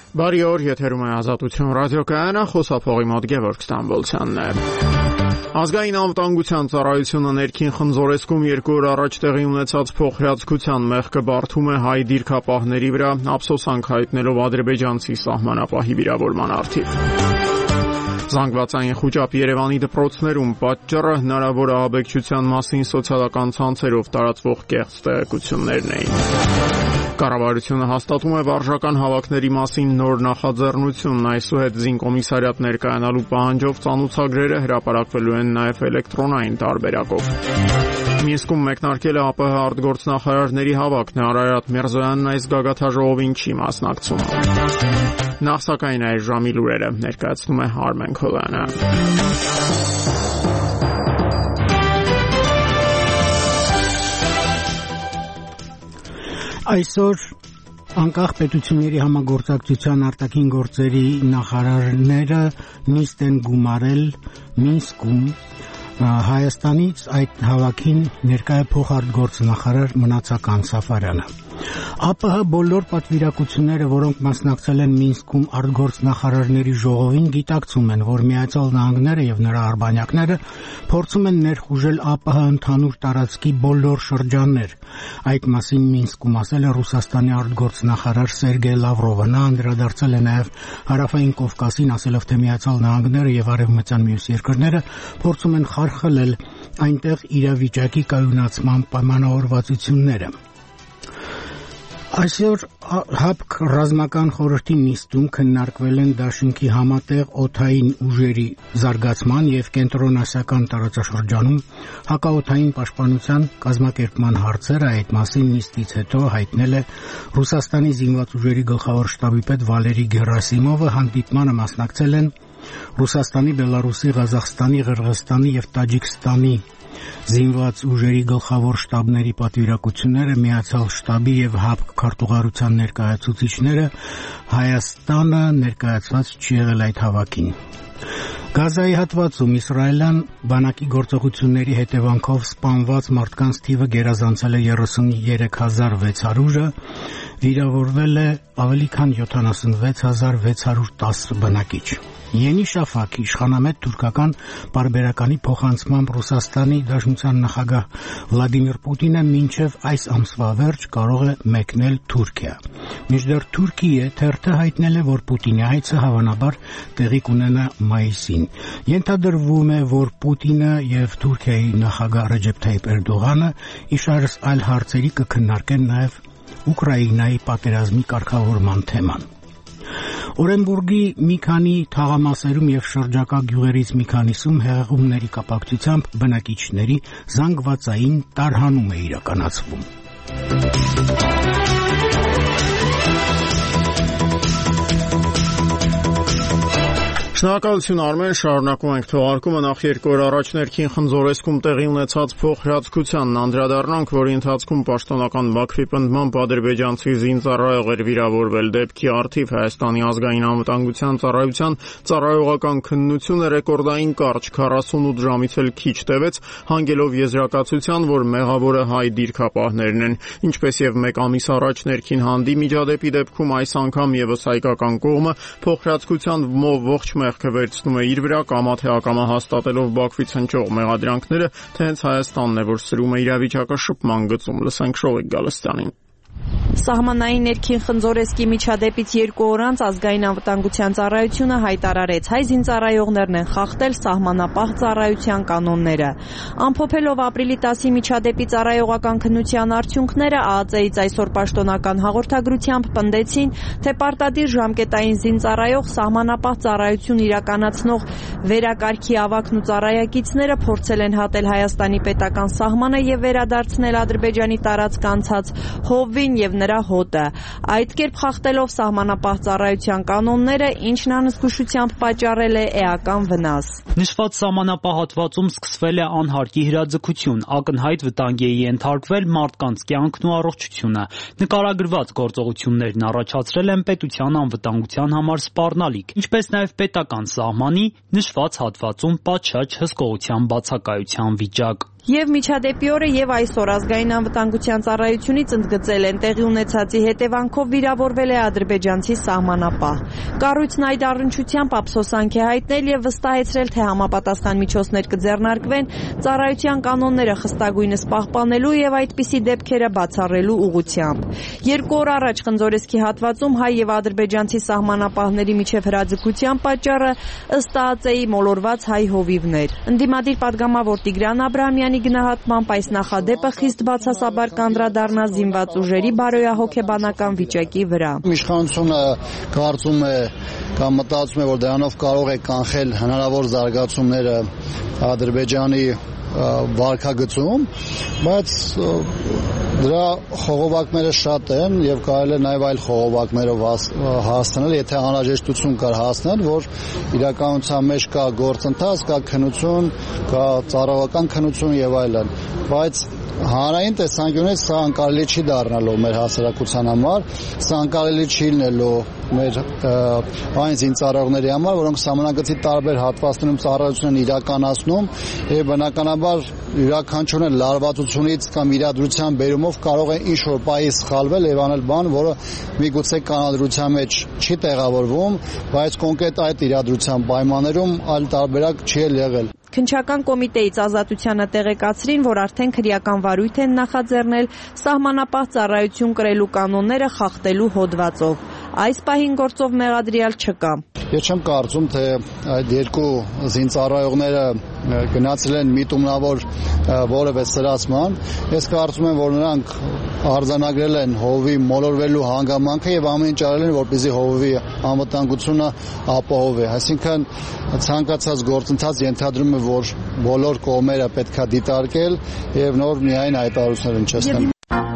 Բարի օր, եթերում է Ազատություն ռադիոկայանը, խոսափողի մոտ Գևորգ Ստամբոլցյանն է։ Ազգային անվտանգության ծառայությունը ներքին խնձորեսկում 2 օր առաջ տեղի ունեցած փոխհրաձգության մեղքը բարդում է հայ դիրքապահների վրա, ափսոսանք հայտնելով ադրբեջանցի սահմանապահի վիրավորման առթիվ։ Զանգվածային խուճապ Երևանի դպրոցներում պատճառը հնարավոր ահաբեկչության մասին սոցիալական ցանցերով տարածվող կեղծ տեղեկություններն էին։ Կառավարությունը հաստատում է վարժական հավաքների մասին նոր նախաձեռնություն, այսուհետ զինկոմիսարիատ ներկայանալու պահանջով ծանուցագրերը հրապարակվելու են նաև էլեկտրոնային տարբերակով։ Մինսկում մեկնարկել է ԱՊՀ արտգործնախարարների հավաքն, Արարատ Միրզոյանն այս գագաթաժողովին չի մասնակցում։ Նախ սակայն այս ժամի լուրերը ներկայացնում է Արմեն Քոլյանը։ Այսօր անկախ պետությունների համագործակցության արտաքին գործերի նախարարները նիստ են գումարել Մինսկում Հայաստանից այդ հավաքին ներկայ փոխարտգործնախարար Մնացական Սաֆարյանը։ ԱՊՀ բոլոր պատվիրակությունները, որոնք մասնակցել են Մինսկում արտգործնախարարների ժողովին, գիտակցում են, որ Միացյալ Նահանգները եւ նրա արբանյակները փորձում են ներխուժել ԱՊՀ ընդհանուր տարածքի բոլոր շրջաններ։ Այդ մասին Մինսկում ասել է Ռուսաստանի արտգործնախարար Սերգեյ Լավրովը։ Նա անդրադարձել է նաեւ Հարավային Կովկասին, ասելով, թե Միացյալ Նահանգները եւ արևմտյան մյուս երկրները փորձում են խարխլել այնտեղ իրավիճակի կայունացման պայմանավորվածությունները։ Այսօր ՀԱՊԿ ռազմական խորհրդի նիստում քննարկվել են դաշինքի համատեղ օդային ուժերի զարգացման եւ կենտրոնասիական տարածաշրջանում հակաօդային պաշտպանության կազմակերպման հարցերը։ Այդ մասին նիստից հետո հայտնել է Ռուսաստանի զինված ուժերի գլխավոր շտաբի պետ Վալերի Գերասիմովը։ Հանդիպմանը մասնակցել են Ռուսաստանի, Բելարուսի, Ղազախստանի, Ղրղստանի եւ Տաջիկստանի զինված ուժերի գլխավոր շտաբների պատվիրակությունները, Միացյալ շտաբի եւ ՀԱՊԿ քարտուղարության ներկայացուցիչները։ Հայաստանը ներկայացված չի եղել այդ հավաքին։ Գազայի հատվածում իսրայելյան բանակի գործողությունների հետևանքով սպանված մարդկանց թիվը գերազանցել է 33600-ը, վիրավորվել է ավելի քան 76610 բնակիչ։ Յենի Շաֆակ իշխանամետ թուրքական պարբերականի փոխանցմամբ Ռուսաստանի Դաշնության նախագահ Վլադիմիր Պուտինը մինչև այս ամսվա վերջ կարող է մեկնել Թուրքիա։ Մինչդեռ Թուրքիա թերթը հայտնել է, որ Պուտինի այցը հավանաբար տեղի կունենա մայիսին։ Ենթադրվում է, որ Պուտինը եւ Թուրքիայի նախագահ Ռեջեփ Թայիպ Էրդողանը իշարս այլ հարցերի կքննարկեն նաեւ Ուկրաինայի պատերազմի կարգավորման թեման։ Օրենբուրգի մի քանի թաղամասերում եւ շրջակա գյուղերից մի քանիսում հեղեղումների կապակցությամբ բնակիչների զանգվածային տարհանում է իրականացվում։ Շնորհակալություն Արմեն, շարունակում ենք թողարկումը։ Նախ 2 օր առաջ ներքին խնձորեսկում տեղի ունեցած փոխհրաձգությանն անդրադառնանք, որի ընթացքում պաշտոնական Բաքվի պնդմամբ ադրբեջանցի զինծառայող էր վիրավորվել։ Դեպքի առթիվ Հայաստանի ազգային անվտանգության ծառայության ծառայողական քննությունը ռեկորդային կարճ 48 ժամից էլ քիչ տևեց, հանգելով եզրակացության, որ մեղավորը հայ դիրքապահներն են։ Ինչպես եւ 1 ամիս առաջ ներքին հանդի միջադեպի դեպքում այս անգամ եւս հայկական կողմը փոխհրաձգության ողջ մեղքը վերցնում է իր վրա, կամա թե ակամա հաստատելով Բաքվից հնչող մեղադրանքները, թե հենց Հայաստանն է, որ սրում է իրավիճակը շփման գծում։ Լսենք Շողիկ Գալստյանին։ Սահմանային ներքին խնձորեսկի միջադեպից 2 օր անց ազգային անվտանգության ծառայությունը հայտարարեց, հայ զինծառայողներն են խախտել սահմանապահ ծառայության կանոնները։ Ամփոփելով ապրիլի 10-ի միջադեպի ծառայողական քննության արդյունքները, ԱԱԾ-ից այսօր պաշտոնական հաղորդագրությամբ պնդեցին, թե պարտադիր ժամկետային զինծառայող սահմանապահ ծառայություն իրականացնող վերակարգի ավագն ու ծառայակիցները փորձել են հատել Հայաստանի պետական սահմանը եւ վերադարձնել Ադրբեջանի տարածք անցած հովվին եւ նրա հոտը, այդ կերպ խախտելով սահմանապահ ծառայության կանոնները, ինչն անզգուշությամբ պատճառել է էական վնաս։ Նշված սահմանապահ հատվածում սկսվել է անհարկի հրաձգություն, ակնհայտ վտանգի է ենթարկվել մարդկանց կյանքն ու առողջությունը։ Նկարագրված գործողություններն առաջացրել են պետության անվտանգության համար սպառնալիք, ինչպես նաև պետական սահմանի նշված հատվածում պատշաճ հսկողության բացակայության վիճակ։ Եվ միջադեպի օրը եւ այսօր ազգային անվտանգության ծառայությունից ընդգծել են տեղի ունեցածի հետևանքով վիրավորվել է ադրբեջանցի սահմանապահ։ Կառույցն այդ առնչությամբ ափսոսանք է հայտնել եւ վստահեցրել, թե համապատասխան միջոցներ կձեռնարկվեն ծառայության կանոնները խստագույնս պահպանելու եւ այդպիսի դեպքերը բացառելու ուղղությամբ։ 2 օր առաջ Խնձորեսկի հատվածում հայ եւ ադրբեջանցի սահմանապահների միջև հրաձգության պատճառը ըստ ԱԱԾ-ի մոլորված հայ հովիվներ։ Ընդդիմադիր падգամավոր Տիգրան Աբրահամյանի գնահատմամբ այս նախադեպը խիստ բացասաբար կանդրադառնա զինված ուժերի բարոյահոգեբանական վիճակի վրա։ Իշխանությունը կարծում է կամ մտածում է, որ դրանով կարող է կանխել հնարավոր զարգացումները Ադրբեջանի վարքագծում, բայց դրա խողովակները շատ են եւ կարելի է նաեւ այլ խողովակներով հասնել, եթե անհրաժեշտություն կար հասնել, որ իրականության մեջ կա գործընթաց, կա քննություն, կա ծառայական քննություն եւ այլն, բայց հանրային տեսանկյունից սա անկարելի չի դառնալու մեր հասարակության համար, սա անկարելի չի լինելու մեր այն զինծառայողների համար, որոնք սահմանագծի տարբեր հատվածներում ծառայություն են իրականացնում եւ բնականաբար յուրաքանչյուրն լարվածությունից կամ իրադրության բերումով կարող է ինչ-որ պահի սխալվել եւ անել բան, որը միգուցե կանոնադրության մեջ չի տեղավորվում, բայց կոնկրետ այդ իրադրության պայմաններում այլ տարբերակ չի եղել։ Քննչական կոմիտեից Ազատությանը տեղեկացրին, որ արդեն քրեական վարույթ են նախաձեռնել սահմանապահ ծառայություն կրելու կանոնները խախտելու հոդվածով։ Այս պահին գործով մեղադրյալ չկա։ Ես չեմ կարծում, թե այդ երկու զինծառայողները գնացել են միտումնավոր որևէ սրացման։ Ես կարծում եմ, որ նրանք արձանագրել են հովի մոլորվելու հանգամանքը եւ ամեն ինչ արել են, որպեսզի հովի անվտանգությունը ապահովի։ Այսինքն ցանկացած գործընթաց ենթադրում է, որ բոլոր կողմերը պետքա դիտարկել եւ նոր միայն հայտարարություններ հնչեցնել։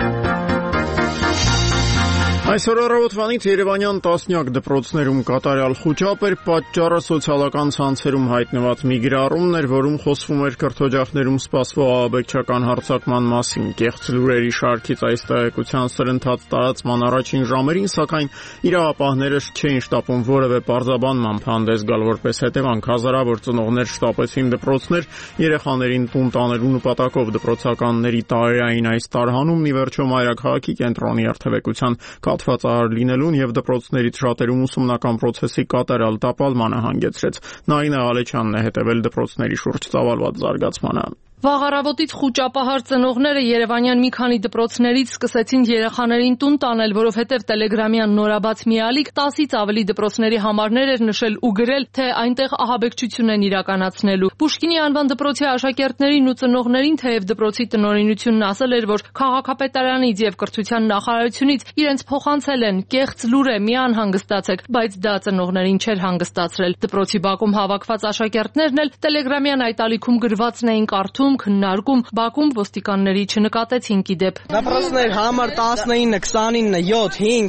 Այսօր առավոտվանից Երևանյան տասնյակ դպրոցներում կատարյալ խուճապ էր, պատճառը սոցիալական ցանցերում հայտնված մի գրառումն էր, որում խոսվում էր կրթօջախներում սպասվող ահաբեկչական հարձակման մասին։ Կեղծ լուրերի շարքից այս տեղեկության սրընթաց տարածման առաջին ժամերին, սակայն իրավապահները չէին շտապում որևէ պարզաբանմամբ հանդես գալ, որպես հետևանք հազարավոր ծնողներ շտապեցին դպրոցներ, երեխաներին տուն տանելու նպատակով դպրոցականների տարերային այս տարհանումն ի վերջո մայրաքաղաքի կենտրոնի երթևեկության կաթվածահար լինելուն եւ դպրոցներից շատերում ուսումնական process-ի կատարյալ տապալմանը հանգեցրեց։ Նարինե Ալեչյանն է հետևել դպրոցների շուրջ ծավալված զարգացմանը։ Վաղ առավոտից խուճապահար ծնողները Երևանյան մի քանի դպրոցներից սկսեցին երեխաներին տուն տանել, որովհետև Տելեգրամյան նորաբաց մի ալիք 10-ից ավելի դպրոցների համարներ էր նշել ու գրել, թե այնտեղ ահաբեկչություն են իրականացնելու։ Պուշկինի անվան դպրոցի աշակերտներին ու ծնողներին, թեև դպրոցի տնօրինությունն ասել էր, որ քաղաքապետարանից եւ կրթության նախարարությունից իրենց փոխանցել են կեղծ լուր է, մի անհանգստացեք, բայց դա ծնողներին չէր հանգստացրել։ Դպրոցի բակում հավաքված աշակերտներն էլ Տելեգրամյան այդ ալիքում գրվածն էին կարդում, քննարկում, բակում ոստիկանների չնկատեցին կիդեպ։ Դպրոցներ համար 19, 29, 7,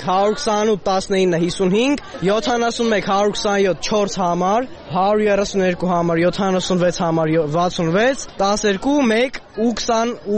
5, 128, 19, 55, 71, 127, 4 համար, 132 համար, 76 համար, 66, 12, 1 ու 20 ու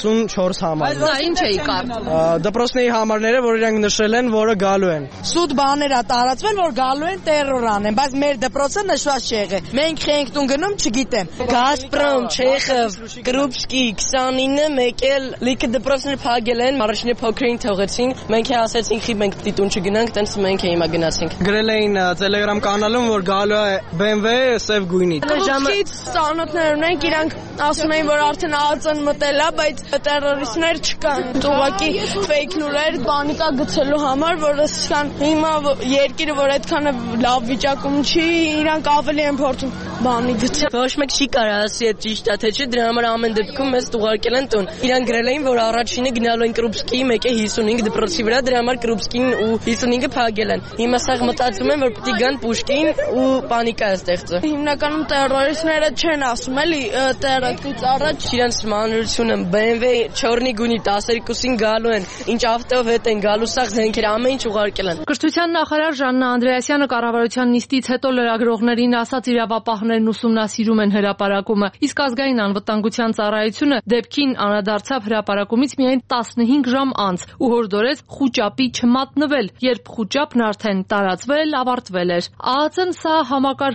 54 համար։ Բայց դա ինչ էի կարդում։ Դպրոցների համարները, որ իրանք նշել են, որը գալու են։ Սուտ բաներ է տարածվել, որ գալու են տերոր անեն, բայց մեր դպրոցը նշված չի եղել։ Մենք ենք տուն գնում, չգիտեմ։ Գազպրոմ, Չեխով, Կրուպսկի 29-ը մեկ էլ լիքը դպրոցներ փակել են, առաջինը փոքրին թողեցին։ Մենք է ասեցինք, մենք պիտի տուն չգնանք, տենց մենք է հիմա գնացինք։ Գրել էին Telegram կանալում, որ գալու է BMW սև գույնի։ Կրուպսկից ծանոթներ ունենք, իրանք ասում էին, որ արդեն ԱԱԾ-ն մտել է, բայց տերորիստներ չկան։ Ուղղակի ֆեյք լուրեր բանի տակ գցելու համար, որ ասական հիմա երկիրը, որ այդքան լավ վիճակում չի, իրանք ավելի են փորձում բանի գցել։ Ոչ մեկ չի կարող ասի այդ ճիշտ է թե չէ, դրա համար ամեն դեպքում մեզ ուղարկել են տուն։ Իրանք գրել էին, որ առաջինը գնալու են Կրուպսկի, մեկը 55 դպրոցի վրա, դրա համար Կրուպսկին ու 55-ը փակել են։ Հիմա սա մտածում են, որ պիտի գան Պուշկին ու պանիկա է ստեղծը։ Հիմնականում տերորիստները չեն ասում, էլի տերակից առաջ իրանց մանրությունը BMW չորնի գունի 12-ին գալու են, ինչ ավտով հետ են գալու, սա զենքեր ամեն ինչ ուղարկել են։ Կրթության նախարար Ժաննա Անդրեասյանը կառավարության նիստից հետո լրագրողներին ասաց, իրավապահներն ուսումնասիրում են հրապարակումը, իսկ ազգային անվտանգության ծառայությունը դեպքին անդրադարձավ հրապարակումից միայն 15 ժամ անց ու հորդորեց խուճապի չմատնվել, երբ խուճապն արդեն տարածվել, ավարտվել էր։ ԱԱԾ-ն սա համակարգ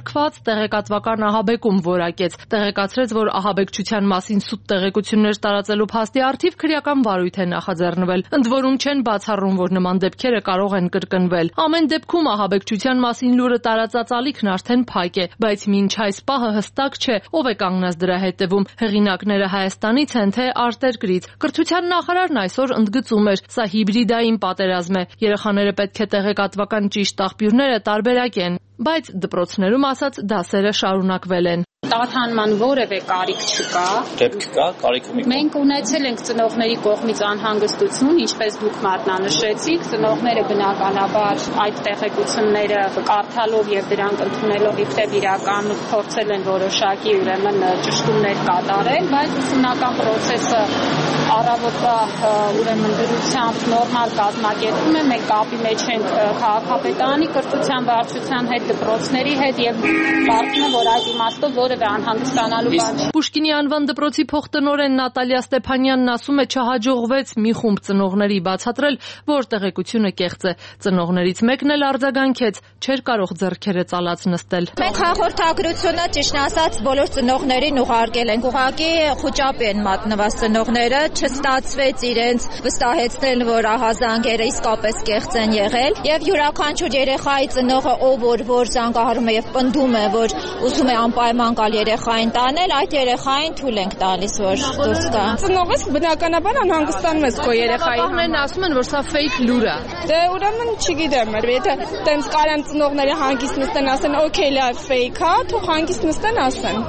կարգված տեղեկատվական ահաբեկում որակեց, տեղեկացրեց, որ ահաբեկչության մասին սուտ տեղեկություններ տարածելու փաստի առթիվ քրեական վարույթ է նախաձեռնվել, ընդ որում չեն բացառում, որ նման դեպքերը կարող են կրկնվել։ Ամեն դեպքում ահաբեկչության մասին լուրը տարածած ալիքն արդեն փակ է, բայց մինչ այս պահը հստակ չէ, ով է կանգնած դրա հետևում, հեղինակները Հայաստանից են, թե արտերկրից։ Կրթության նախարարն այսօր ընդգծում էր, սա հիբրիդային պատերազմ է, երեխաները պետք է տեղեկատվական ճիշտ աղբյուրները տարբերակեն, բայց դպրոցներում ասած դասերը շարունակվել են։ Տատանման որևէ կարիք չկա։ Դեպք կա, կարիքը մի։ Մենք ունեցել ենք ծնողների կողմից անհանգստություն, ինչպես դուք մատնանշեցիք, ծնողները բնականաբար այդ տեղեկությունները կարդալով եւ դրանք ընդունելով իբրև իրական փորձել են որոշակի ուրեմն ճշտումներ կատարել, բայց ուսումնական process-ը առավոտվա ուրեմն դրությամբ նորմալ կազմակերպում է, մենք կապի մեջ ենք քաղաքապետարանի կրթության վարչության հետ, դպրոցների հետ եւ կարծում եմ, որ այդ իմաստով որևէ անհանգստանալու բան չի։ Պուշկինի անվան դպրոցի փոխտնօրեն Նատալիա Ստեփանյանն ասում է, չհաջողվեց մի խումբ ծնողների բացատրել, որ տեղեկությունը կեղծ է։ Ծնողներից մեկն էլ արձագանքեց, չէր կարող ձեռքերը ծալած նստել։ Մենք հաղորդագրությունը ճիշտ ասած բոլոր ծնողներին ուղարկել ենք, ուղղակի խոճապ են մատնված ծնողները, չստացվեց իրենց վստահեցնել, որ ահազանգերը իսկապես կեղծ են եղել, եւ յուրաքանչյուր երեխայի ծնողը, ով որ զանգահարում է եւ պնդում է, որ ուզում է անպայման գալ երեխային տանել, այդ երեխային թույլ ենք տալիս, որ դուրս գա։ Ծնողս բնականաբար անհանգստանում ես քո երեխայի համար։ Ասում են, որ սա fake լուր է։ Դե ուրեմն չգիտեմ, եթե տենց կարան ծնողները հանգիստ նստեն, ասեն, օքեյ, լավ, fake է, թող հանգիստ նստեն, ասեն։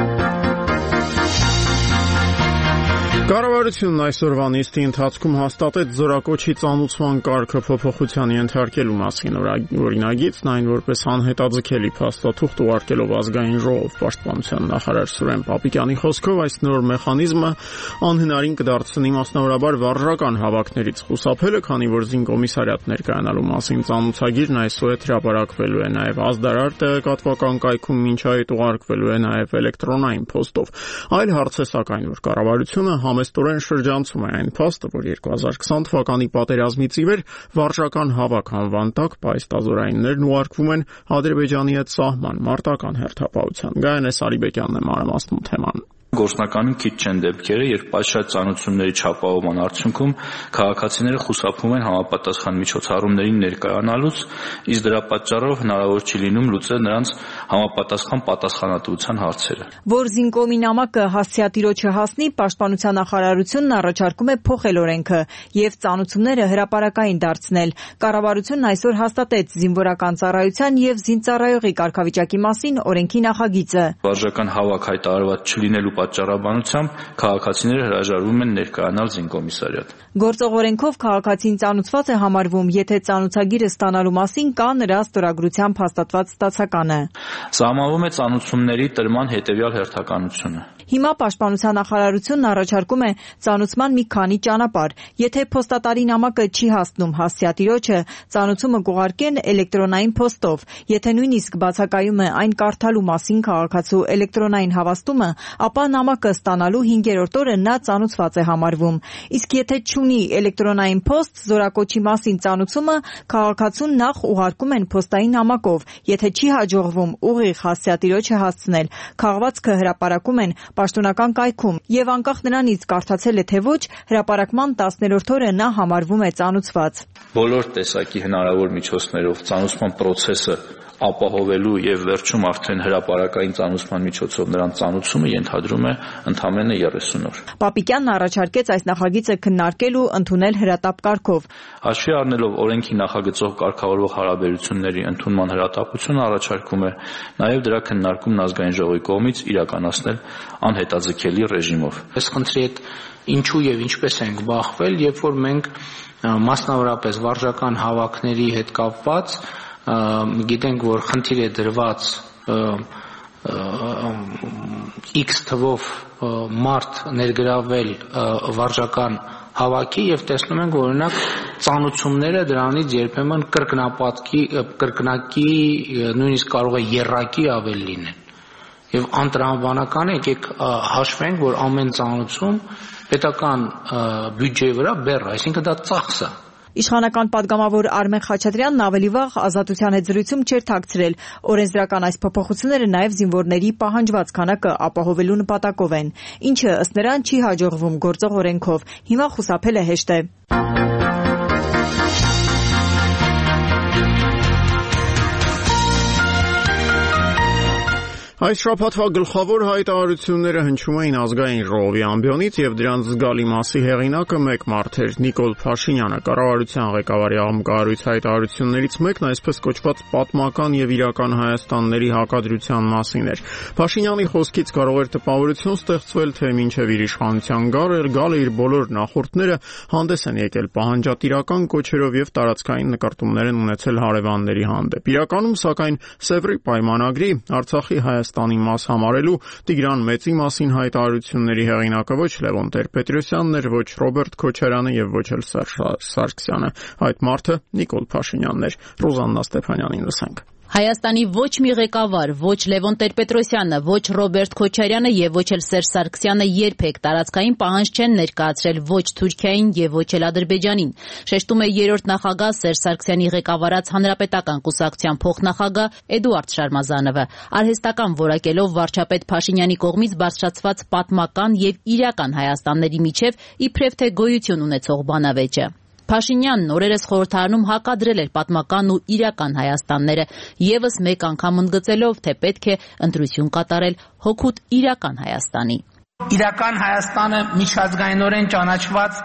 Կառավարությունն այսօրվա նիստի ընթացքում հաստատեց զորակոչի ծանուցման կարգը փոփոխության ենթարկելու մասին օրինագիծն, այն որպես անհետաձգելի փաստաթուղթ ուղարկելով ազգային ժողով։ Պաշտպանության նախարար Սուրեն Պապիկյանի խոսքով այս նոր մեխանիզմը անհնարին կդարձնի մասնավորաբար վարժական հավաքներից խուսափելը, քանի որ զինկոմիսարիատ ներկայանալու մասին ծանուցագիրն այսօր հրապարակվելու է, նաև ազդարար տեղեկատվական կայքում մինչ այդ ուղարկվելու է նաև էլեկտրոնային փոստով։ Այլ հարց է սակայն, որ կառավարությունը համեստորեն շրջանցում է այն փաստը, որ 2020 թվականի պատերազմից ի վեր վարժական հավաք անվան տակ պայստազորայիններն ուղարկվում են Ադրբեջանի հետ սահման մարտական հերթապահության։ Գայանե Սարիբեկյանն է մանրամասնում թեման։ Գործնականում քիչ չեն դեպքերը, երբ պատշաճ ծանոթությունների չապահովման արդյունքում քաղաքացիները խուսափում են համապատասխան միջոցառումներին ներկայանալուց, իսկ դրա պատճառով հնարավոր չի լինում լուծել նրանց համապատասխան պատասխանատվության հարցերը։ Որ զինկոմի նամակը հասցեատիրոջը հասնի, Պաշտպանության նախարարությունն առաջարկում է փոխել օրենքը եւ ծանոթությունները հրապարակային դարձնել։ Կառավարությունն այսօր հաստատեց զինվորական ծառայության եւ զինծառայողի կարգավիճակի մասին օրենքի նախագիծը։ Վարժական հավաք հայտարարված չլինելու պատճառաբանությամբ քաղաքացիները հրաժարվում են ներկայանալ զինկոմիսարիատ։ Գործող օրենքով քաղաքացին ծանուցված է համարվում, եթե ծանուցագիրը ստանալու մասին կա նրա ստորագրությամբ հաստատված ստացականը։ Սահմանվում է ծանուցումների տրման հետևյալ հերթականությունը։ Հիմա Պաշտպանության նախարարությունն առաջարկում է ծանուցման մի քանի ճանապարհ։ Եթե փոստատարի նամակը չի հասնում հասցեատիրոջը, ծանուցումը կուղարկեն էլեկտրոնային փոստով։ Եթե նույնիսկ բացակայում է այն կարդալու մասին քաղաքացու էլեկտրոնային հավաստումը, ապա նամակը ստանալու 5-րդ օրը նա ծանուցված է համարվում։ Իսկ եթե չունի էլեկտրոնային փոստ, զորակոչի մասին ծանուցումը քաղաքացուն նախ ուղարկում են փոստային նամակով։ Եթե չի հաջողվում ուղիղ հասցեատիրոջը հասցնել, քաղվածքը հրապարակում են պաշտոնական կայքում եւ անկախ նրանից կարդացել է թե ոչ, հրապարակման 10-րդ օրը նա համարվում է ծանուցված։ Բոլոր տեսակի հնարավոր միջոցներով ծանուցման process-ը ապահովելու եւ վերջում արդեն հրապարակային ծանուցման միջոցով նրան ծանուցումը ենթադրում է ընդամենը 30 օր։ Պապիկյանն առաջարկեց այս նախագիծը քննարկել ու ընդունել հրատապ կարգով։ Հաշվի առնելով օրենքի նախագծող կարգավորող հարաբերությունների ընդունման հրատապությունը առաջարկում է նաեւ դրա քննարկումն ազգային ժողովի կողմից իրականացնել անհետաձգելի ռեժիմով։ Այս խնդրի հետ ինչու եւ ինչպես ենք բախվել, երբ որ մենք մասնավորապես վարժական հավաքների հետ կապված գիտենք, որ խնդիր է դրված X թվով մարդ ներգրավել վարժական հավաքի եւ տեսնում ենք, որ օրինակ ծանուցումները դրանից երբեմն կրկնակի նույնիսկ կարող է եռակի ավել լինեն։ Եվ անտրամաբանական է, եկեք հաշվենք, որ ամեն ծանուցում պետական բյուջեի վրա բեռ, այսինքն դա ծախս է։ Իշխանական падգամավոր Արմեն Խաչատրյանն ավելի վաղ Ազատության հետ զրույցում չէր թաքցրել, օրենսդրական այս փոփոխությունները նաև զինվորների պահանջված քանակը ապահովելու նպատակով են, ինչը ըստ նրան չի հաջողվում գործող օրենքով։ Հիմա խուսափելը հեշտ է։ Այս շաբաթվա գլխավոր հայտարարությունները հնչում էին ազգային ժողովի ամբիոնից եւ դրանց զգալի մասի հեղինակը մեկ մարդ էր՝ Նիկոլ Փաշինյանը։ Կառավարության ղեկավարի աղմկահարույց հայտարարություններից մեկն այսպես կոչված պատմական եւ իրական Հայաստանների հակադրության մասին էր։ Փաշինյանի խոսքից կարող էր տպավորություն ստեղծվել, թե մինչեւ իր իշխանության գալը իր բոլոր նախորդները հանդես են եկել պահանջատիրական կոչերով եւ տարածքային նկարտումներ են ունեցել հարևանների հանդեպ։ Իրականում, սակայն, Սևրի պայմանագրի Արցախի Հայաստանի մաս համարելու Տիգրան Մեծի մասին հայտարարությունների հեղինակը ոչ Լևոն Տեր-Պետրոսյանն էր, ոչ Ռոբերտ Քոչարյանը եւ ոչ էլ Սերժ Սարգսյանը։ Այդ մարդը Նիկոլ Փաշինյանն էր։ Ռոզաննա Ստեփանյանին լսենք։ Հայաստանի ոչ մի ղեկավար, ոչ Լևոն Տեր-Պետրոսյանը, ոչ Ռոբերտ Քոչարյանը եւ ոչ էլ Սերժ Սարգսյանը երբեք տարածքային պահանջ չեն ներկայացրել ոչ Թուրքիային եւ ոչ էլ Ադրբեջանին։ Շեշտում է երրորդ նախագահ Սերժ Սարգսյանի ղեկավարած Հանրապետական կուսակցության փոխնախագահ Էդուարդ Շարմազանովը, արհեստական որակելով վարչապետ Փաշինյանի կողմից բարձրացված պատմական եւ իրական Հայաստանների միջև իբրև թե գոյություն ունեցող բանավեճը։ Փաշինյանն օրերս խորհրդարանում հակադրել էր պատմական ու իրական Հայաստանները, եւս մեկ անգամ ընդգծելով, թե պետք է ընտրություն կատարել հօգուտ իրական Հայաստանի։ Իրական Հայաստանը միջազգայինորեն ճանաչված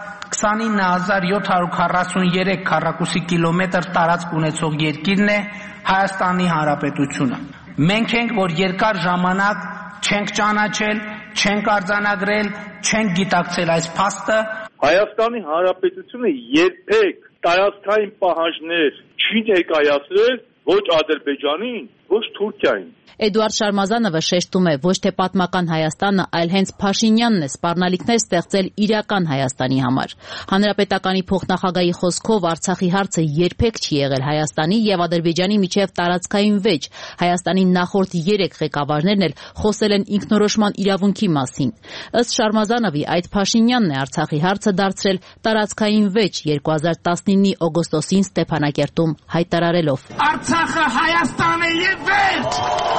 29743 քառակուսի կիլոմետր տարածք ունեցող երկիրն է Հայաստանի Հանրապետությունը։ Մենք ենք, որ երկար ժամանակ չենք ճանաչել, չենք արձանագրել, չենք գիտակցել այս փաստը։ Հայաստանի Հանրապետությունը երբեք տարածքային պահանջներ չի ներկայացրել ոչ Ադրբեջանին, ոչ Թուրքիային։ Էդուարդ Շարմազանովը շեշտում է, ոչ թե պատմական Հայաստանը, այլ հենց Փաշինյանն է սպառնալիքներ ստեղծել իրական Հայաստանի համար։ Հանրապետականի փոխնախագահի խոսքով Արցախի հարցը երբեք չի եղել Հայաստանի եւ Ադրբեջանի միջև տարածքային վեճ։ Հայաստանի նախորդ 3 ղեկավարներն էլ խոսել են ինքնորոշման իրավունքի մասին։ Ըստ Շարմազանովի, այդ Փաշինյանն է Արցախի հարցը դարձրել տարածքային վեճ 2019-ի օգոստոսին Ստեփանակերտում հայտարարելով. Արցախը Հայաստան է եւ վերջ։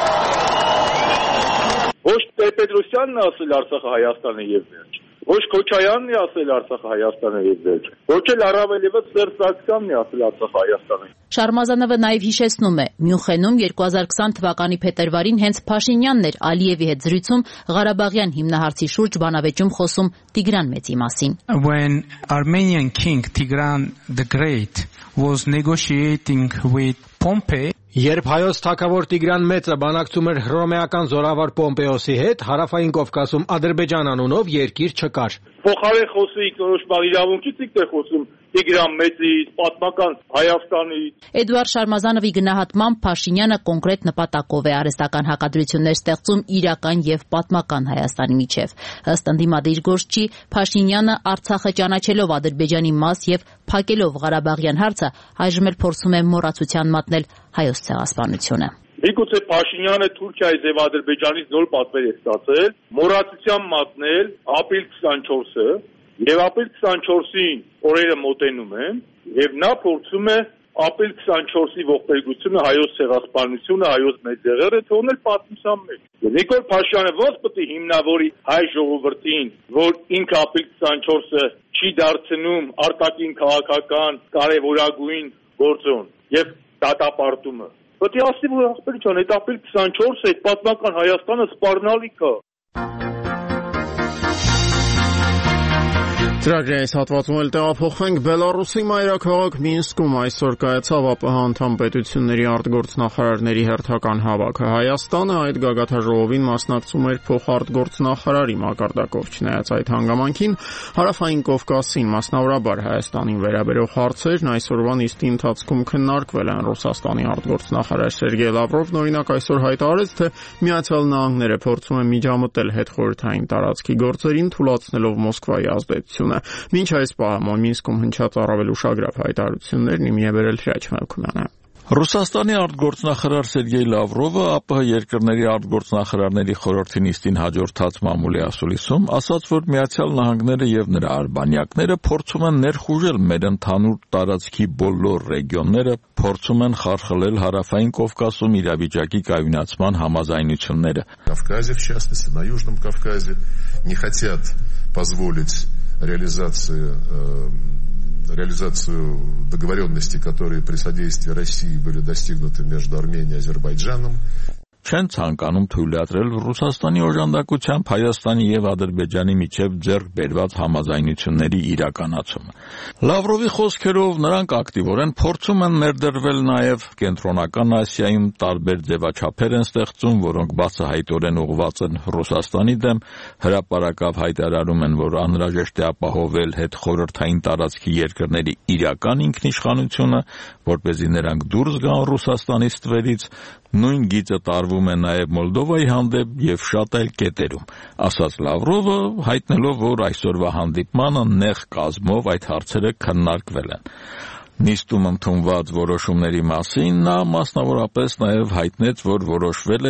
Ոչ Տեր-Պետրոսյանն է ասել Արցախը Հայաստան է եւ վերջ։ Ոչ Քոչարյանն է ասել Արցախը Հայաստան է եւ վերջ։ Ոչ էլ առավել եւս Սերժ Սարգսյանն է ասել Արցախը Հայաստան է։ Շարմազանովը նաեւ հիշեցնում է, Մյունխենում 2020 թվականի փետրվարին հենց Փաշինյանն էր Ալիևի հետ զրույցում Ղարաբաղյան հիմնահարցի շուրջ բանավեճում խոսում Տիգրան Մեծի մասին։ When Armenian King Tigran the Great was negotiating with Pompey, Երբ հայոց թագավոր Տիգրան Մեծը բանակցում էր հռոմեական զորավար Պոմպեոսի հետ, Հարավային Կովկասում Ադրբեջան անունով երկիր չկար։ Փոխարեն խոսի ինքնորոշման իրավունքից եք խոսում Տիգրան Մեծից, պատմական Հայաստանից։ Էդուարդ Շարմազանովի գնահատմամբ Փաշինյանը կոնկրետ նպատակով է արհեստական հակադրություններ ստեղծում իրական եւ պատմական Հայաստանի միջև։ Ըստ ընդդիմադիր գործչի, Փաշինյանը Արցախը ճանաչելով Ադրբեջանի մաս եւ փակելով Ղարաբաղյան հարցը, այժմ էլ փորձում է մոռացության մատնել հայոց ցեղասպանությունը։ Միգուցե Փաշինյանը Թուրքիայից եւ Ադրբեջանից նոր պատվեր է ստացել, մոռացության մատնել ապրիլ 24-ը եւ ապրիլ 24-ին օրերը մոտենում են եւ նա փորձում է ապրիլ 24-ի ողբերգությունը հայոց ցեղասպանությունը, հայոց մեծեղերը թողնել պատմության մեջ։ Նիկոլ Փաշինյանը ո՞նց պետք է հիմնավորի հայ ժողովրդին, որ ինքը ապրիլ 24-ը չի դարձնում արտաքին քաղաքական կարևորագույն գործոն եւ դատապարտումը։ Պետք է ասի, որ ախպերիչան, այդ ապրիլ 24-ը այդ պատմական Հայաստանը սպառնալիք է։ Ծրագրի այս հատվածում էլ տեղափոխվենք Բելարուսի մայրաքաղաք Մինսկում այսօր կայացավ ԱՊՀ անդամ պետությունների արտգործնախարարների հերթական հավաքը։ Հայաստանը այդ գագաթաժողովին մասնակցում էր փոխարտգործնախարարի մակարդակով։ Չնայած այդ հանգամանքին, Հարավային Կովկասին, մասնավորաբար Հայաստանին վերաբերող հարցերն այսօրվա նիստի ընթացքում քննարկվել են։ Ռուսաստանի արտգործնախարար Սերգեյ Լավրովն օրինակ այսօր հայտարարեց, թե Միացյալ Նահանգները փորձում են միջամտել հետխորհրդային տարածքի գործերին, թուլացնելով Մոսկվայի ազդեցությունը։ Մինչ այս պահը Մինսկում հնչած առավել ուշագրավ հայտարարություններն իմի է բերել Հրաչ Մելքումյանը։ Ռուսաստանի արտգործնախարար Սերգեյ Լավրովը ԱՊՀ երկրների արտգործնախարարների խորհրդի նիստին հաջորդած մամուլի ասուլիսում ասաց, որ Միացյալ Նահանգները եւ նրա արբանյակները փորձում են ներխուժել մեր ընդհանուր տարածքի բոլոր ռեգիոնները, փորձում են խարխլել Հարավային Կովկասում իրավիճակի կայունացման համաձայնությունները. Кавказе, в частности, на Южном Кавказе, не хотят позволить реализацию договоренностей, которые при содействии России были достигнуты между Арменией и Азербайджаном. Չեն ցանկանում թույլատրել Ռուսաստանի օժանդակությամբ Հայաստանի եւ Ադրբեջանի միջև ձեռք բերված համաձայնությունների իրականացումը։ Լավրովի խոսքերով նրանք ակտիվորեն փորձում են ներդրվել նաեւ Կենտրոնական Ասիայում, տարբեր ձևաչափեր են ստեղծում, որոնք բացահայտորեն ուղղված են Ռուսաստանի դեմ, հրապարակավ հայտարարում են, որ անհրաժեշտ է ապահովել հետխորհրդային տարածքի երկրների իրական ինքնիշխանությունը, որպեսզի նրանք դուրս գան Ռուսաստանից ստվերից, նույն գիծը տարվում է նաև Մոլդովայի հանդեպ եւ շատ այլ կետերում, ասաց Լավրովը, հայտնելով, որ այսօրվա հանդիպմանը նեղ կազմով այդ հարցերը քննարկվել են։ Նիստում ընդունված որոշումների մասին նա մասնավորապես նաև հայտնեց, որ որոշվել է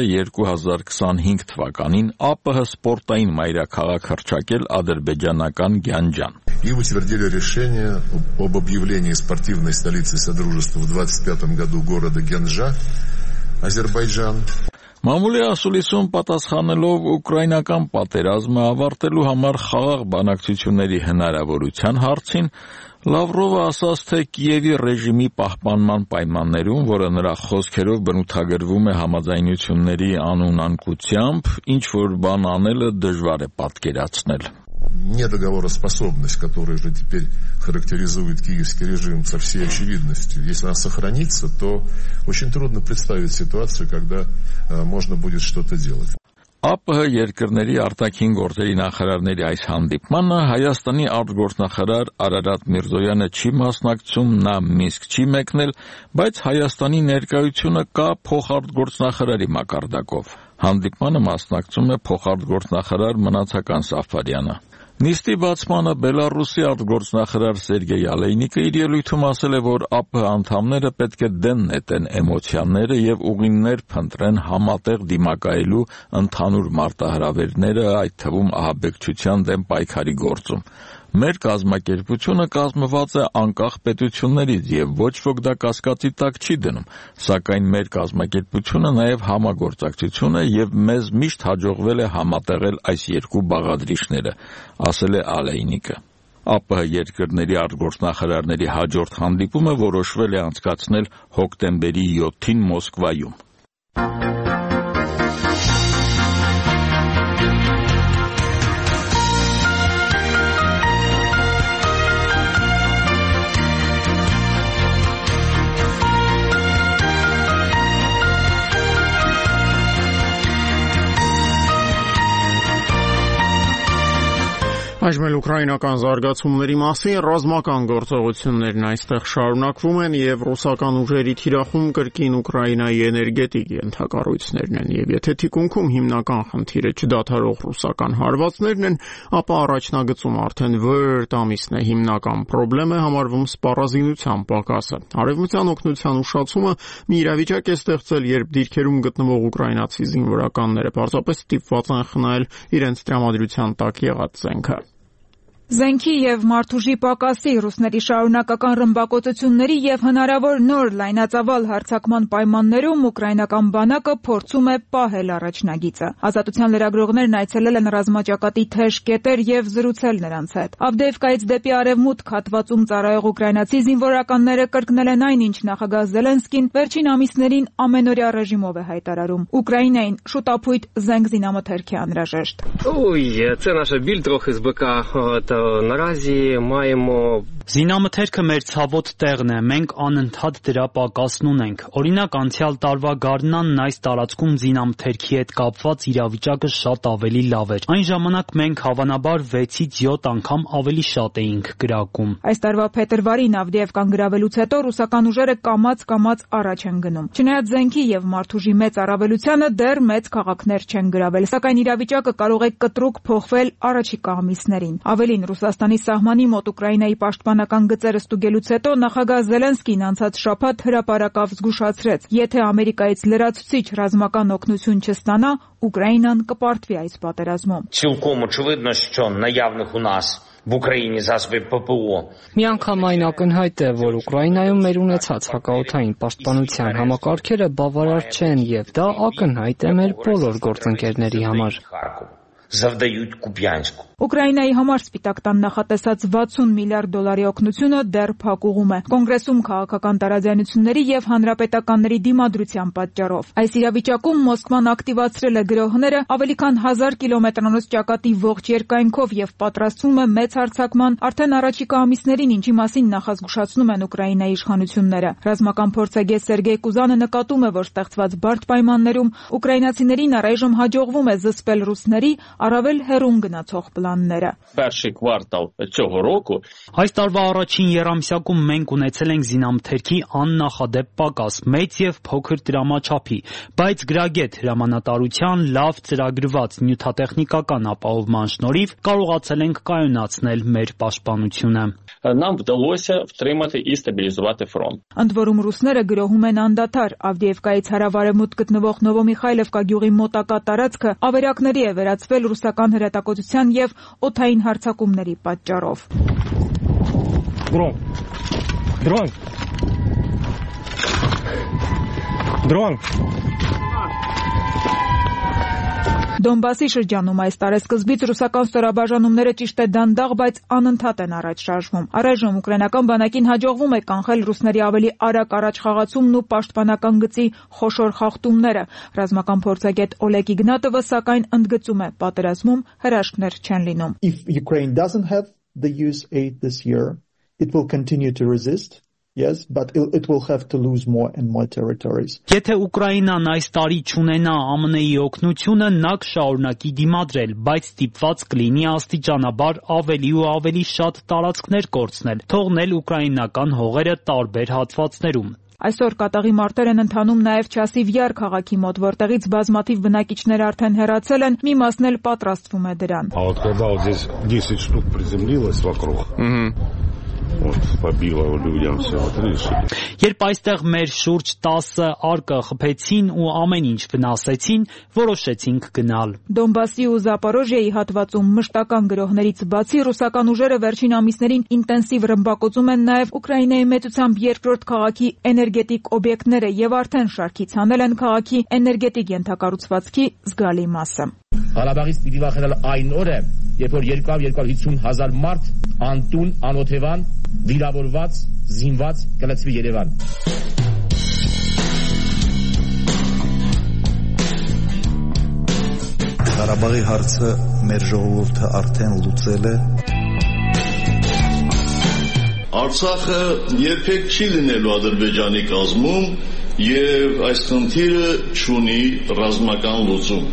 2025 թվականին ԱՊՀ սպորտային մայրաքաղաք հռչակել ադրբեջանական Գյանջան։ И утвердили решение об объявлении спортивной столицей Содружества в 25 году города Гянджа, Азербайджан. Մամուլի ասուլիսում պատասխանելով ուկրաինական պատերազմը ավարտելու համար խաղաղ բանակցությունների հնարավորության հարցին, Լավրովը ասաց, թե Կիևի ռեժիմի պահպանման պայմաններում, որը նրա խոսքերով բնութագրվում է համաձայնությունների անունանկությամբ, ինչ որ բան անելը դժվար է պատկերացնել. Недоговороспособность, которая же теперь характеризует киевский режим со всей очевидностью, если она сохранится, то очень трудно представить ситуацию, когда можно будет что-то делать. ԱՊՀ երկրների արտաքին գործերի նախարարների այս հանդիպմանը Հայաստանի արտգործնախարար Արարատ Միրզոյանը չի մասնակցում, նա Մինսկ չի մեկնել, բայց Հայաստանի ներկայությունը կա փոխարտգործնախարարի մակարդակով։ Հանդիպմանը մասնակցում է փոխարտգործնախարար Մնացական Սաֆարյանը։ Նիստի բացմանը Բելարուսի արտգործնախարար Սերգեյ Ալեյնիկը իր ելույթում ասել է, որ ԱՊՀ անդամները պետք է դեն նետեն էմոցիաները եւ ուղիներ փնտրեն համատեղ դիմակայելու ընդհանուր մարտահրավերները, այդ թվում ահաբեկչության դեմ պայքարի գործում։ Մեր կազմակերպությունը կազմված է անկախ պետություններից եւ ոչ ոք դա կասկածի տակ չի դնում, սակայն մեր կազմակերպությունը նաեւ համագործակցություն է եւ մեզ միշտ հաջողվել է համատեղել այս երկու բաղադրիչները, ասել է Ալեյնիկը։ ԱՊՀ երկրների արտգործնախարարների հաջորդ հանդիպումը որոշվել է անցկացնել հոկտեմբերի 7-ին Մոսկվայում։ Այժմ ուկրաինական զարգացումների մասին ռազմական գործողություններն այստեղ շարունակվում են եւ ռուսական ուժերի թիրախում կրկին Ուկրաինայի էներգետիկ ենթակառույցներն են եւ եթե թիկունքում հիմնական խնդիրը չդադարող ռուսական հարվածներն են, ապա առաջնագծում արդեն վրտ ամիսն է հիմնական խնդիրը համարվում սպառազինության պակասը։ Արևմտյան օգնության ուշացումը մի իրավիճակ է ստեղծել, երբ դիրքերում գտնվող ուկրաինացի զինվորականները պարզապես ստիպված են խնայել իրենց տրամադրության տակ եղած զենքը։ Զենքի եւ մարդուժի պակասի, ռուսների շարունակական ռմբակոծությունների եւ հնարավոր նոր լայնածավալ հարձակման պայմաններում ուկրաինական բանակը փորձում է պահել առաջնագիծը։ Ազատության լրագրողներն այցելել են ռազմաճակատի թեժ կետեր եւ զրուցել նրանց հետ։ Ավդեևկայից դեպի արևմուտք հատվածում ծառայող ուկրաինացի զինվորականները կրկնել են այն, ինչ նախագահ Զելենսկին վերջին ամիսներին ամենօրյա ռեժիմով է հայտարարում։ Ուկրաինային շուտապույտ զենք զինամթերք է անհրաժեշտ։ Це наша біль трохи з БК. Наразі маємо Զինամթերքը մեր ցավոտ տեղն է, մենք անընդհատ դրա պակասն ունենք։ Օրինակ անցյալ տարվա գարնանն այս տարածքում զինամթերքի հետ կապված իրավիճակը շատ ավելի լավ էր։ Այն ժամանակ մենք հավանաբար 6-ից 7 անգամ ավելի շատ էինք գրակում։ Այս տարվա փետրվարին Ավդեևկան գրավելուց հետո ռուսական ուժերը կամաց առաջ են գնում։ Չնայած զենքի եւ մարդուժի մեծ առավելությանը դեռ մեծ քաղաքներ չեն գրավել, սակայն իրավիճակը կարող է կտրուկ փոխվել առաջիկա ամիսներին։ Ավելին, Ռուսաստանի սահմանի մոտ Ուկրաինայի պաշտպան պաշտպանական գծերը ստուգելուց հետո նախագահ Զելենսկին անցած շաբաթ հրապարակավ զգուշացրեց. եթե Ամերիկայից լրացուցիչ ռազմական օգնություն չստանա, Ուկրաինան կպարտվի այս պատերազմում. Цілком очевидно, що наявних у нас в Україні засобів ППО. Միանգամայն ակնհայտ է, որ Ուկրաինայում մեր ունեցած հակաօդային պաշտպանության համակարգերը բավարար չեն եւ դա ակնհայտ է մեր բոլոր գործընկերների համար. Завдають Куп'янську. Ուկրաինայի համար Սպիտակ տան նախատեսած 60 միլիարդ դոլարի օգնությունը դեռ փակուղում է։ Կոնգրեսում քաղաքական տարաձայնությունների եւ հանրապետականների դիմադրության պատճառով։ Այս իրավիճակում Մոսկվան ակտիվացրել է գրոհները ավելի քան 1000 կիլոմետրանոց ճակատի ողջ երկայնքով եւ պատրաստվում է մեծ հարձակման արդեն առաջիկա ամիսներին, ինչի մասին նախազգուշացնում են Ուկրաինայի իշխանությունները։ Ռազմական փորձագետ Սերգեյ Կուզանը նկատում է, որ ստեղծված բարդ պայմաններում ուկրաինացիներին առայժմ հաջողվում է զսպել ռուսների առավել հեռուն գնացող պլանները։ Перший квартал цього року Այս տարվա առաջին եռամսյակում մենք ունեցել ենք զինամթերքի աննախադեպ պակաս, մեծ եւ փոքր դրամաչափի, բայց գրագետ հրամանատարության լավ ծրագրված նյութատեխնիկական ապահովման շնորհիվ կարողացել ենք կայունացնել մեր պաշտպանությունը։ нам вдалося втримати і стабілізувати фронт. Ընդ որում ռուսները գրոհում են անդադար Ավդիևկայից հարավարևմուտք գտնվող Նովոմիխայլովկա գյուղի մոտակա տարածքը ավերակների է վերածվել ռուսական հրետակոծության եւ օդային հարձակումների պատճառով։ Դրոն Դոնբասի շրջանում այս տարեսկզբից ռուսական ստորաբաժանումները ճիշտ է դանդաղ, բայց անընդհատ են առաջ շարժվում։ Առայժմ ուկրաինական բանակին հաջողվում է կանխել ռուսների ավելի արագ առաջխաղացումն ու պաշտպանական գծի խոշոր խախտումները։ Ռազմական փորձագետ Օլեգ Իգնատովը սակայն ընդգծում է, պատերազմում հրաշքներ չեն լինում։ If Ukraine doesn't have the US aid this year, it will continue to resist. Yes, but it will have to lose more and more territories. Եթե Ուկրաինան այս տարի չունենա ԱՄՆ-ի օգնությունը, նա կշարունակի դիմադրել, բայց ստիպված կլինի աստիճանաբար ավելի ու ավելի շատ տարածքներ կորցնել, թողնել ուկրաինական հողերը տարբեր հատվածներում։ Այսօր կատաղի մարտեր են ընթանում նաև Չասիվ Յար քաղաքի մոտ, որտեղից բազմաթիվ բնակիչներ արդեն հեռացել են, մի մասն էլ պատրաստվում է դրան։ А вот когда вот здесь 10 штук приземлилось вокруг. Вот побило людям все вот видишь. Երբ այստեղ մեր շուրջ 10 արկը խփեցին ու ամեն ինչ վնասեցին, որոշեցինք գնալ։ Դոնբասի ու Զապորոժիայի հատվածում մշտական գրոհներից բացի ռուսական ուժերը վերջին ամիսներին ինտենսիվ ռմբակոծում են նաև Ուկրաինայի մեծությամբ երկրորդ քաղաքի էներգետիկ օբյեկտները եւ արդեն շարքից հանել են քաղաքի էներգետիկ ենթակառուցվածքի զգալի մասը։ Ղարաբաղից պիտի վախենալ այն օրը, երբ որ 250,000 մարդ անտուն, անօթևան, վիրավորված, զինված կլցվի Երևան։ Ղարաբաղի հարցը մեր ժողովուրդը արդեն լուծել է։ Արցախը երբեք չի լինելու Ադրբեջանի կազմում եւ այս խնդիրը չունի ռազմական լուծում։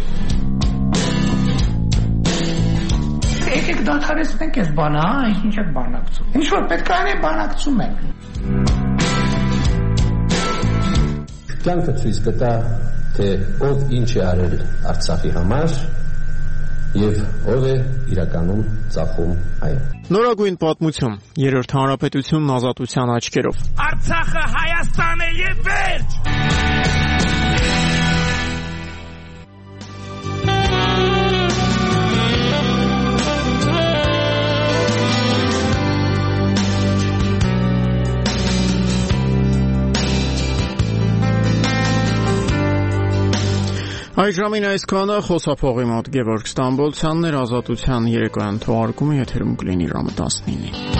Եկեք դադարեցնենք այս բանը, ինչ եք բանակցում։ Ինչ որ պետք է անենք, բանակցում ենք։ Կյանքը ցույց կտա, թե ով ինչ է արել Արցախի համար եւ ով է իրականում ծախում այն։ Նորագույն պատմություն, Երրորդ հանրապետությունն ազատության աչքերով։ Արցախը Հայաստան է եւ վերջ։ Այժմին այսքանը խոսափողի մոտ Գևորգ Ստամբոլցյանն էր, ազատության երեկոյան թողարկումը եթերում կլինի ժամը 19-ին։